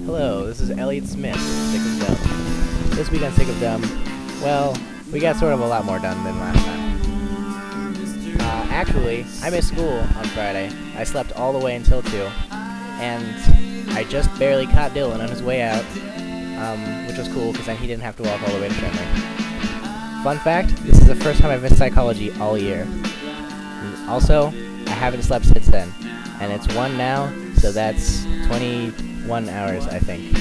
Hello, this is Elliot Smith, Sick of Dumb. This week on Sick of Dumb, well, we got sort of a lot more done than last time. Actually, I missed school on Friday. I slept all the way until 2, and I just barely caught Dylan on his way out, which was cool because then he didn't have to walk all the way to Fenway. Fun fact, this is the first time I've missed psychology all year. Also, I haven't slept since then, and it's 1 now, so that's 21 hours, I think.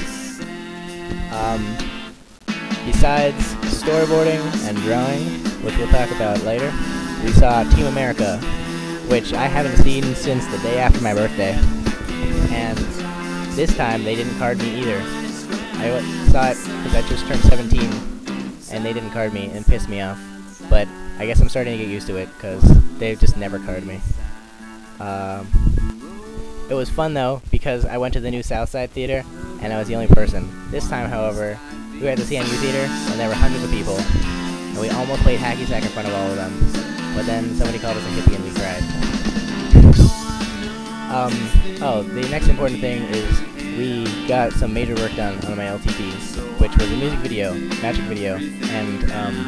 Besides storyboarding and drawing, which we'll talk about later, we saw Team America, which I haven't seen since the day after my birthday. And this time, they didn't card me either. I saw it because I just turned 17, and they didn't card me, and pissed me off. But I guess I'm starting to get used to it, because they've just never carded me. It was fun, though, because I went to the new Southside Theater, and I was the only person. This time, however, we were at the CMU Theater, and there were hundreds of people, and we almost played hacky sack in front of all of them. But then somebody called us a hippie, and we cried. The next important thing is we got some major work done on my LTP, which was a music video, magic video, and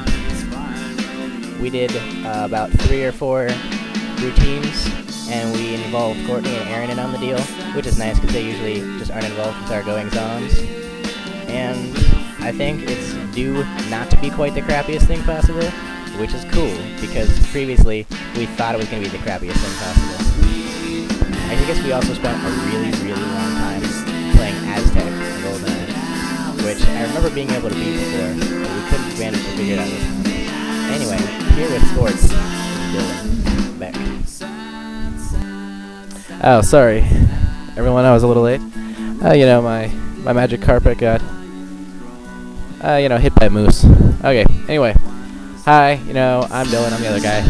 we did about 3 or 4 routines, and we involved Courtney and Aaron in on the deal, which is nice because they usually just aren't involved with our goings-ons. And I think it's due not to be quite the crappiest thing possible, which is cool, because previously we thought it was going to be the crappiest thing possible. I guess we also spent a really, really long time playing Aztec and GoldenEye, which I remember being able to beat before, but we couldn't manage to figure it out this time. Anyway, here with sports, Dylan Beck. Oh, sorry, everyone, I was a little late. My magic carpet got, hit by a moose. Okay, anyway. Hi, I'm Dylan, I'm the other guy.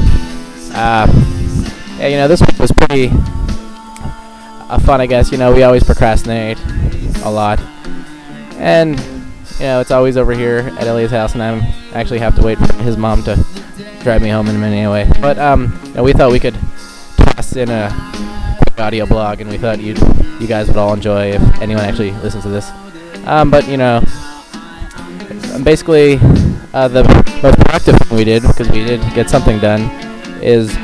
This week was pretty fun, I guess. We always procrastinate a lot. And, it's always over here at Elliot's house, and I actually have to wait for his mom to drive me home in a minute anyway. But, we thought we could toss in a quick audio blog, and we thought you guys would all enjoy if anyone actually listens to this. Basically, the most productive thing we did, because we did get something done, is,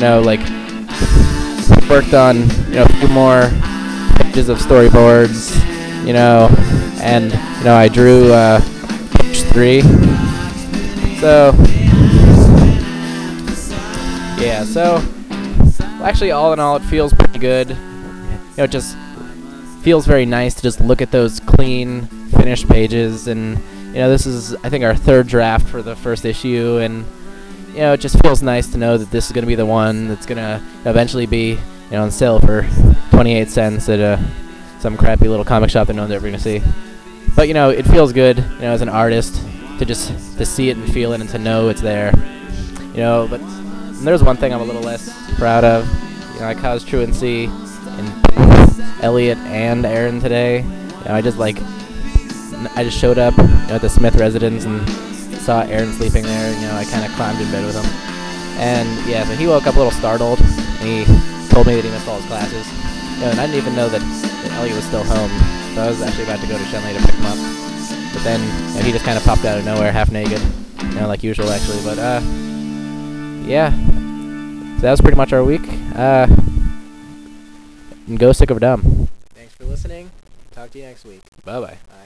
worked on, a few more pages of storyboards, and, I drew, page 3. So, yeah, actually, all in all, it feels pretty good. It just feels very nice to just look at those clean, finished pages, and, this is, I think, our 3rd draft for the first issue, and, it just feels nice to know that this is going to be the one that's going to eventually be, on sale for 28 cents at some crappy little comic shop that no one's ever going to see. But, it feels good, as an artist, to see it and feel it and to know it's there. But there's one thing I'm a little less proud of. I caused truancy in Elliot and Aaron today. I just showed up at the Smith residence and saw Aaron sleeping there. I kind of climbed in bed with him. And yeah, so he woke up a little startled, and he told me that he missed all his classes. And I didn't even know that Elliot was still home. So I was actually about to go to Shenley to pick him up. But then he just kind of popped out of nowhere, half naked. Like usual actually. But yeah. So that was pretty much our week. And go Sick of Dumb. Thanks for listening. Talk to you next week. Bye-bye. Bye.